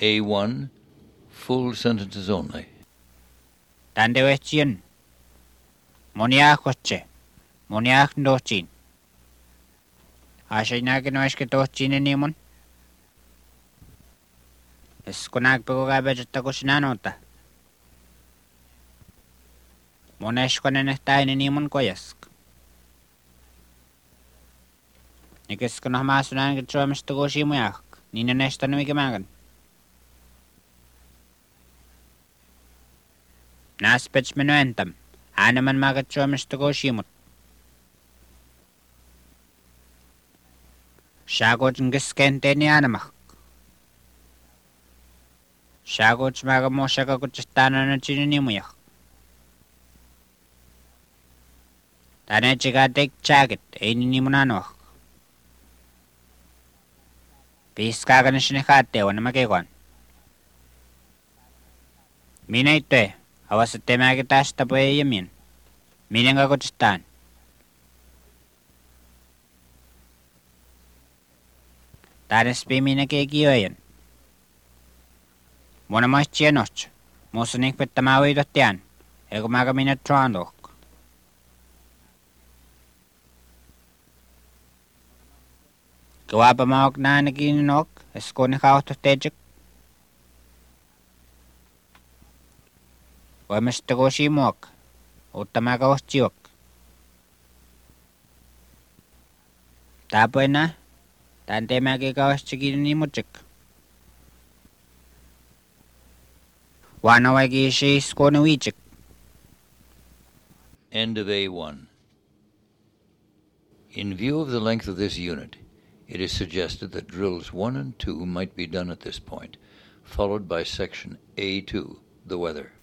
A1, full sentences only. Tandewetien. Moniakoche. Moniak dochin. Ashainaginoiske dochin animon. Esconac pegogabetacosinanota. Moneshkonen estain animon koyask. Nikeskonah masunan get tromista goshimuyak. Nina nesta nuikamagan. Naspets menuentam. Anaman magat tromista goshimut. Shagot ngiskente ni anamak. Shagot magamoshaka kuchistana na chininimuyak. Tane chigatek chagit eininimunanoak. Piskaga na sinikate wana makikon. Mina itoe. Awasate magitas tapo yamin. Mina nga kuchistan. Tanes pi mina kikiyoyan. Mona mas chienoch. Musunik petamawi dotian. Ego maga mina troandok. Kawapa maok na nagininok. Esko ni kauto tejik. Wamesta goshimok. Utamaga oschiok. Tapoy na. Tante magika oschigin ni muchik. Wana wagi shi skona wichik. End of A1. In view of the length of this unit, it is suggested that drills 1 and 2 might be done at this point, followed by section A2, the weather.